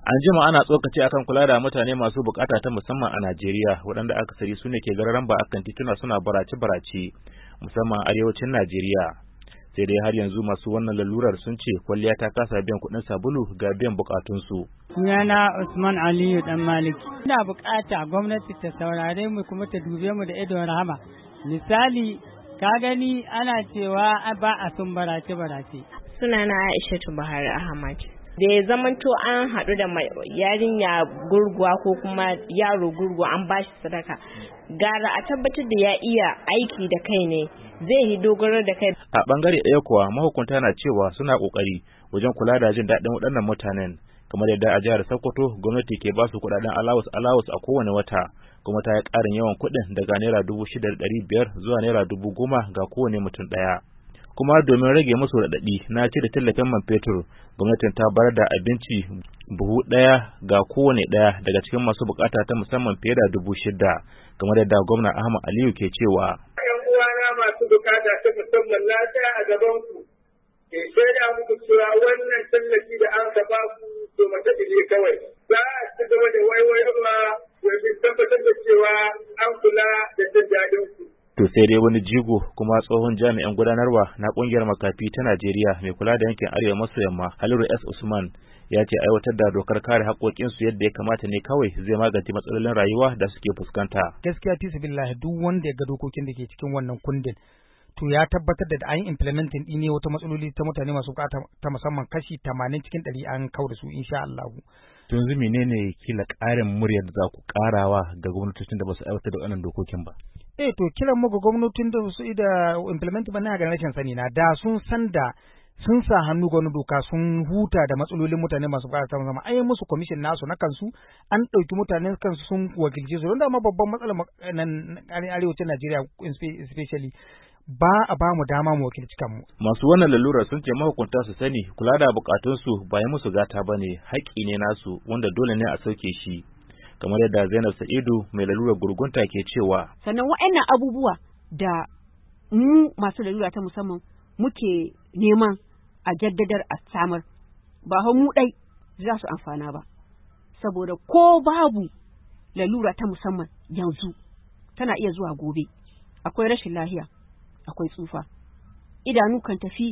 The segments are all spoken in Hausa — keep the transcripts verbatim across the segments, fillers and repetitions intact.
An jima ana tsokaci akan kula da mutane masu bukata ta musamman a Najeriya, waɗanda akasari su ne ke gararan ba akan tituna suna barace-barace musamman arewacin Najeriya. Sai dai har yanzu masu wannan lalurar sun ce kwalliya ta kasa biyan kuɗin sabulu ga biyan bukatunsu. Sunana Usman Aliyu Dan Maliki. Ina bukata gwamnati ta saurare mu kuma ta dube mu da idon rahama. Misali, ka gani ana cewa ba a sun barace-barace. Sunana Aishatu Buhari Ahmad. Da ya zamanto an haɗu da yarinya gurguwa ko kuma yaro gurguwa an bashi sadaka, gara a tabbatar da ya iya aiki da kai ne, zai yi dogaro da kai. A bangare ɗaya kuwa mahukunta na cewa suna ƙoƙari wajen kula da jin daɗin waɗannan mutanen, kamar yadda a jihar Sokoto gwamnati ke ba su kuɗaɗen alawus alawus a kowane wata, kuma ta yi ƙarin yawan kuɗin daga naira dubu shida da ɗari biyar zuwa naira dubu goma ga kowane mutum ɗaya. Kuma domin rage musu raɗaɗi na cire tallafin man fetur, gwamnatin ta bayar da abinci buhu ɗaya ga kowane ɗaya daga cikin masu bukata ta musamman fiye da dubu shida, kamar yadda gwamna Ahmad Aliyu ke cewa. ‘Yan uwana masu bukata ta musamman na tsaya a gaban ku, ke shaida muku cewa wannan tallafi da an ka ba ku to mata ne kawai. Za a ci gaba da waiwaiwa domin tabbatar da cewa an kula da jin daɗin ku. To sai dai wani jigo kuma tsohon jami'an gudanarwa na kungiyar makafi ta Najeriya mai kula da yankin Arewa maso yamma, Haliru S. Usman, ya ce aiwatar da dokar kare haƙoƙinsu yadda ya kamata ne kawai zai magance matsalolin rayuwa da suke fuskanta. Gaskiya fisbillahi duk wanda ya ga dokokin da ke cikin wannan kundin to ya tabbatar da an implementing ɗin ne wata matsaloli ta mutane masu bukata ta musamman kashi tamanin cikin ɗari an kau da su insha Allah. To yanzu menene kila ƙarin muryar da za ku ƙarawa ga gwamnatocin da ba su aiwatar da wannan dokokin ba? Eh to kiran mu ga gwamnatin da su da implement ba na ga rashin sani na da sun san da sun sa hannu ga wani doka sun huta da matsalolin mutane masu bukata musamman an yi musu commission nasu na kansu an ɗauki mutane kansu sun wakilce su don da ma babban matsalar nan arewacin Najeriya especially ba a ba mu dama mu wakilci kanmu. Masu wannan lalurar sun ce mahukunta su sani kula da bukatunsu ba yi musu gata ba ne, haƙƙi ne nasu wanda dole ne a sauke shi. Kamar yadda Zainab Sa'idu mai lalurar gurgunta ke cewa. Sannan waɗannan abubuwa da mu masu lalura ta musamman muke neman a jaddadar a samar ba mu ɗai za su amfana ba. Saboda ko babu lalura ta musamman yanzu tana iya zuwa gobe. Akwai rashin lahiya, akwai tsufa. Idanu kan tafi,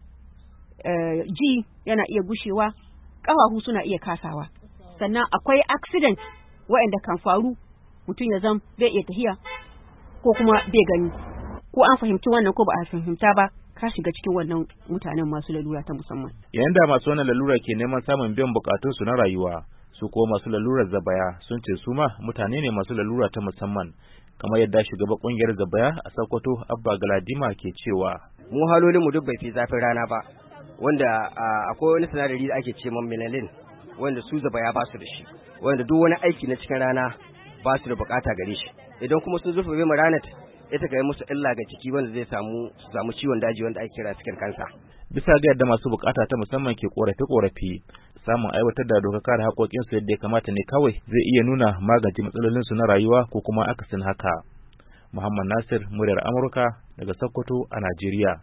uh, ji yana iya gushewa, ƙafafu suna iya kasawa. Sannan akwai accident waɗanda kan faru mutum ya zam bai iya tahiya ko kuma bai gani, ko an fahimci wannan ko ba a fahimta ba ka shiga cikin wannan mutanen masu lalura ta musamman. Yayin da masu wannan lalura ke neman samun biyan bukatunsu na rayuwa, su ko masu lalurar zabaya sun ce su ma mutane ne masu lalura ta musamman, kamar yadda shugaban kungiyar zabaya a Sokoto Abba Galadima ke cewa. Mu halolin mu duk bai fi zafin rana ba, wanda akwai wani sinadari da ake ce man melanin wanda su zabaya ba su da shi, wanda duk wani aiki na cikin rana ba su da bukata gare shi. Idan kuma sun zurfafe mu ranar ita ga musu illa ga ciki wanda zai samu su samu ciwon daji wanda ake kira cikin kansa. Bisa ga yadda masu bukata ta musamman ke korafe korafi, samun aiwatar da dokar kare haƙoƙinsu yadda ya kamata ne kawai zai iya nuna magance matsalolinsu na rayuwa ko kuma akasin haka. Muhammad Nasir, muryar Amurka daga Sokoto a Najeriya.